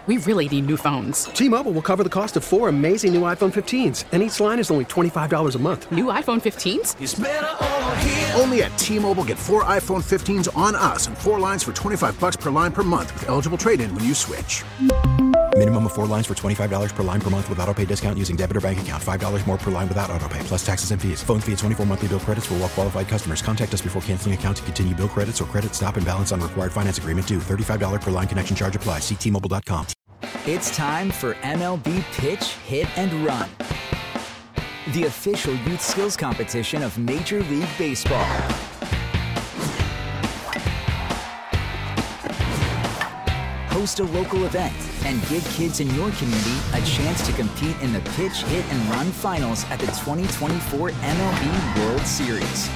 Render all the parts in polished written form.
We really need new phones. T-Mobile will cover the cost of 4 amazing new iPhone 15s, and each line is only $25 a month. New iPhone 15s? It's better over here. Only at T-Mobile, get 4 iPhone 15s on us and 4 lines for $25 per line per month with eligible trade-in when you switch. Minimum of 4 lines for $25 per line per month with autopay discount using debit or bank account. $5 more per line without autopay, plus taxes and fees. Phone fee at 24 monthly bill credits for well-qualified customers. Contact us before canceling account to continue bill credits or credit stop and balance on required finance agreement due. $35 per line connection charge applies. See T-Mobile.com. It's time for MLB Pitch, Hit, and Run, the official youth skills competition of Major League Baseball. Host a local event and give kids in your community a chance to compete in the Pitch, Hit, and Run finals at the 2024 MLB World Series.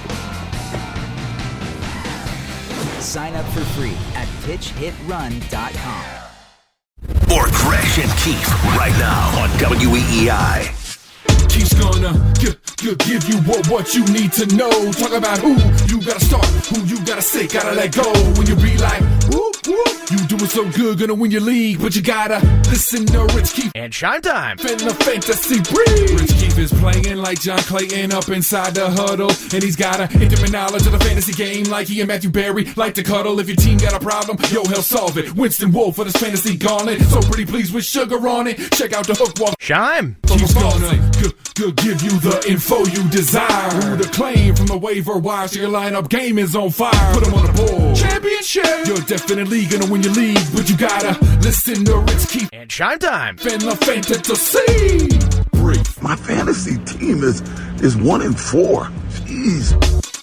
Sign up for free at pitchhitrun.com. Or Gresh and Keith right now on WEEI. Keith's gonna give you what you need to know. Talk about who you gotta start, who you gotta say, gotta let go. When you be like, whoop, whoop, you doing so good, gonna win your league, but you gotta listen to Rich Keith. And Shine Time. In the fantasy breeze. Rich Keith is playing like John Clayton up inside the huddle, and he's got a intimate knowledge of the fantasy game, like he and Matthew Berry like to cuddle. If your team got a problem, yo, he'll solve it. Winston Wolf for this fantasy gauntlet, so pretty please with sugar on it. Check out the hook walk. Shine. Keith's gonna give you the info you desire. Who to claim from the waiver wire, so your lineup game is on fire. Put him on the board. Championship. You're definitely gonna win your league, but you gotta listen to Rich Keith. And Shine Time. Fantasy. Brief. My fantasy team is 1-4. Jeez.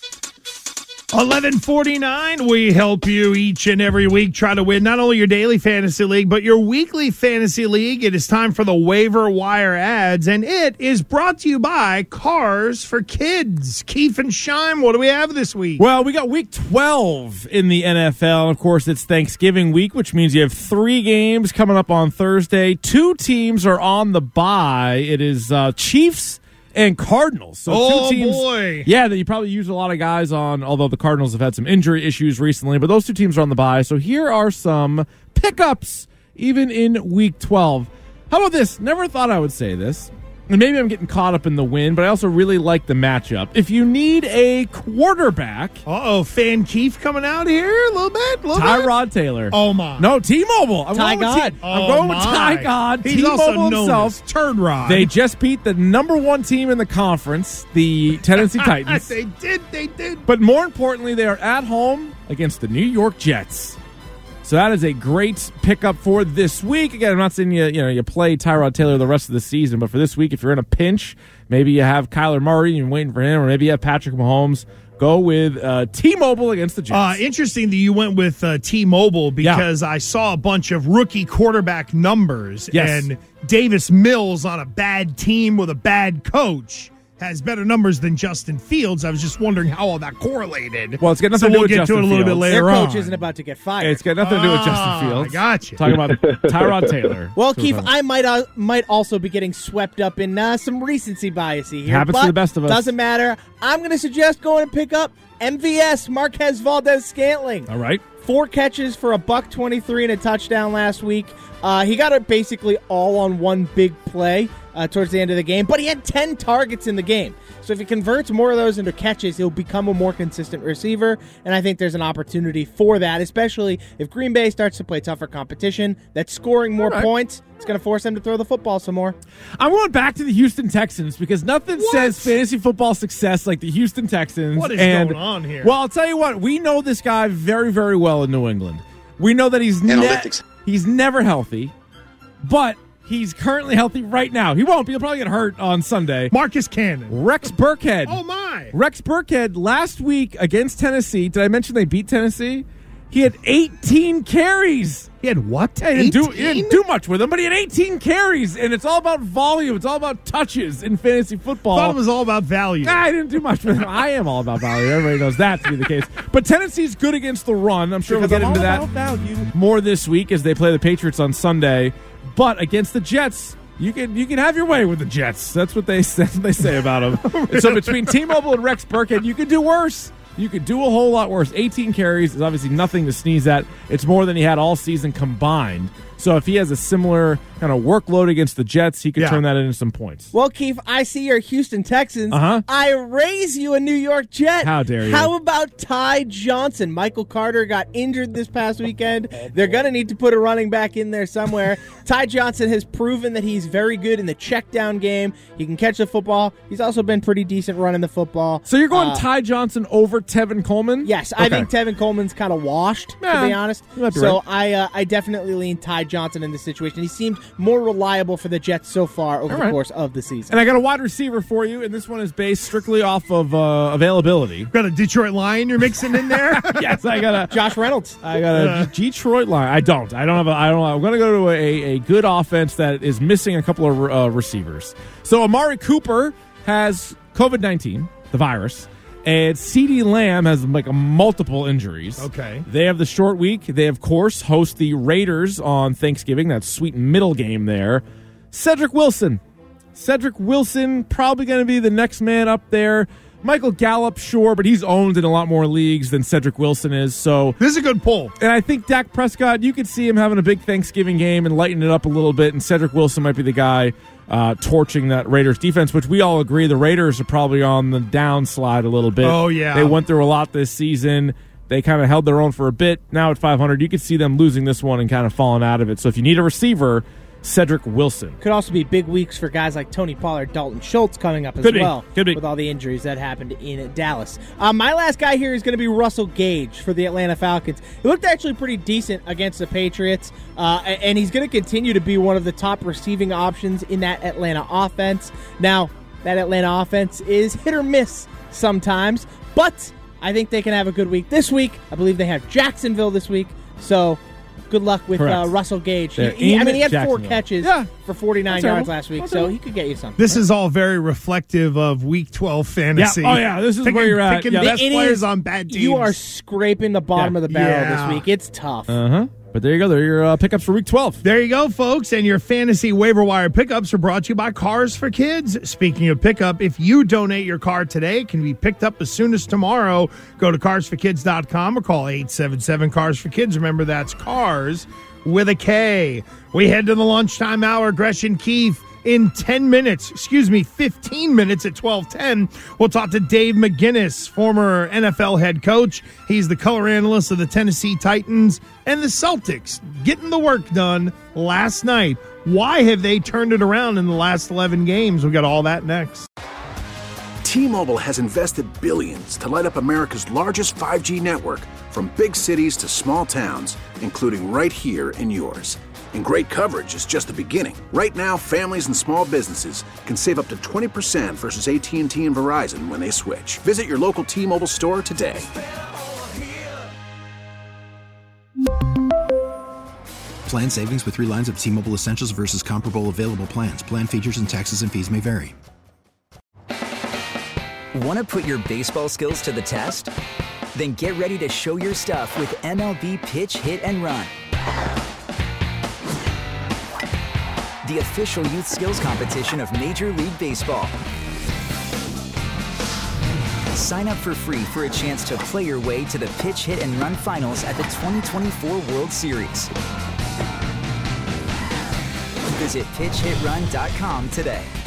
11:49. We help you each and every week try to win not only your daily fantasy league, but your weekly fantasy league. It is time for the waiver wire ads, and it is brought to you by Cars for Kids. Keith and Shime, what do we have this week? Well, we got week 12 in the NFL. Of course, it's Thanksgiving week, which means you have 3 games coming up on Thursday. 2 teams are on the bye. It is Chiefs and Cardinals. So 2 teams, boy. Yeah, that you probably use a lot of guys on, although the Cardinals have had some injury issues recently, but those 2 teams are on the bye. So here are some pickups even in week 12. How about this? Never thought I would say this. And maybe I'm getting caught up in the win, but I also really like the matchup. If you need a quarterback... Fan Keith coming out here a little bit? Tyrod Taylor. Oh, my. No, T-Mobile. I'm going with Ty God. He's T-Mobile also known himself. as Turd Rod. They just beat the number 1 team in the conference, the Tennessee Titans. They did. But more importantly, they are at home against the New York Jets. So that is a great pickup for this week. Again, I'm not saying you play Tyrod Taylor the rest of the season, but for this week, if you're in a pinch, maybe you have Kyler Murray and you're waiting for him, or maybe you have Patrick Mahomes, go with T-Mobile against the Jets. Interesting that you went with T-Mobile because I saw a bunch of rookie quarterback numbers, and Davis Mills on a bad team with a bad coach has better numbers than Justin Fields. I was just wondering how all that correlated. Well, it's got nothing to do with Justin Fields. We'll get to it a little bit later on. Their coach isn't about to get fired. It's got nothing to do with Justin Fields. I got you. Talking about Tyrod Taylor. Well, Keith, I might also be getting swept up in some recency bias here. Happens to the best of us. Doesn't matter. I'm going to suggest going and pick up MVS, Marquez Valdez-Scantling. All right. 4 catches for $123 and a touchdown last week. He got it basically all on one big play towards the end of the game, but he had 10 targets in the game. So if he converts more of those into catches, he'll become a more consistent receiver, and I think there's an opportunity for that, especially if Green Bay starts to play tougher competition that's scoring more points. It's going to force them to throw the football some more. I'm going back to the Houston Texans because nothing says fantasy football success like the Houston Texans. What is going on here? Well, I'll tell you what. We know this guy very, very well in New England. We know that he's never healthy, but he's currently healthy right now. He won't be. He'll probably get hurt on Sunday. Marcus Cannon. Rex Burkhead. Oh, my. Rex Burkhead last week against Tennessee. Did I mention they beat Tennessee? He had 18 carries. He had what? He didn't do much with him, but he had 18 carries, and it's all about volume. It's all about touches in fantasy football. I thought it was all about value. I didn't do much with him. I am all about value. Everybody knows that to be the case. But Tennessee's good against the run. I'm sure we'll get into that more this week as they play the Patriots on Sunday. But against the Jets, you can have your way with the Jets. That's what they say about them. So between T-Mobile and Rex Burkhead, you can do worse. you could do a whole lot worse. 18 carries is obviously nothing to sneeze at. It's more than he had all season combined. So if he has a similar kind of workload against the Jets, he could turn that into some points. Well, Keith, I see you're Houston Texans. I raise you a New York Jet. How dare you? How about Ty Johnson? Michael Carter got injured this past weekend. They're going to need to put a running back in there somewhere. Ty Johnson has proven that he's very good in the check down game. He can catch the football. He's also been pretty decent running the football. So you're going Ty Johnson over Tevin Coleman? Yes, I think Tevin Coleman's kind of washed, to be honest. So right. I definitely lean Ty Johnson in this situation. He seemed more reliable for the Jets so far over the course of the season. And I got a wide receiver for you, and this one is based strictly off of availability. Got a Detroit Lion you're mixing in there? Yes, I got a Josh Reynolds. I got a Detroit Lion. I don't have I'm going to go to a good offense that is missing a couple of receivers. So Amari Cooper has COVID-19, the virus. And CeeDee Lamb has multiple injuries. Okay. They have the short week. They, of course, host the Raiders on Thanksgiving. That sweet middle game there. Cedric Wilson probably going to be the next man up there. Michael Gallup, sure, but he's owned in a lot more leagues than Cedric Wilson is. So this is a good pull. And I think Dak Prescott, you could see him having a big Thanksgiving game and lighten it up a little bit, and Cedric Wilson might be the guy torching that Raiders defense, which we all agree the Raiders are probably on the downslide a little bit. Oh, yeah. They went through a lot this season. They kind of held their own for a bit. Now at 500, you could see them losing this one and kind of falling out of it. So if you need a receiver, Cedric Wilson. Could also be big weeks for guys like Tony Pollard, Dalton Schultz coming up as well. Could be. With all the injuries that happened in Dallas. My last guy here is going to be Russell Gage for the Atlanta Falcons. He looked actually pretty decent against the Patriots, and he's going to continue to be one of the top receiving options in that Atlanta offense. Now, that Atlanta offense is hit or miss sometimes, but I think they can have a good week this week. I believe they have Jacksonville this week, so good luck with Russell Gage. He had 4 catches for 49 yards last week, so he could get you something. This is all very reflective of Week 12 fantasy. Yeah. Oh, yeah, this is where you're at. Picking best players on bad teams. You are scraping the bottom of the barrel this week. It's tough. But there you go. There are your pickups for Week 12. There you go, folks. And your fantasy waiver wire pickups are brought to you by Cars for Kids. Speaking of pickup, if you donate your car today, it can be picked up as soon as tomorrow. Go to carsforkids.com or call 877-CARS-FOR-KIDS. Remember, that's cars with a K. We head to the lunchtime hour. Gresh and Keith in 15 minutes at 12:10. We'll talk to Dave McGinnis, former NFL head coach. He's the color analyst of the Tennessee Titans and the Celtics, getting the work done last night. Why have they turned it around in the last 11 games? We've got all that next. T-Mobile has invested billions to light up America's largest 5G network, from big cities to small towns, including right here in yours. And great coverage is just the beginning. Right now, families and small businesses can save up to 20% versus AT&T and Verizon when they switch. Visit your local T-Mobile store today. Plan savings with 3 lines of T-Mobile Essentials versus comparable available plans. Plan features and taxes and fees may vary. Want to put your baseball skills to the test? Then get ready to show your stuff with MLB Pitch Hit and Run, the official youth skills competition of Major League Baseball. Sign up for free for a chance to play your way to the Pitch Hit and Run Finals at the 2024 World Series. Visit PitchHitRun.com today.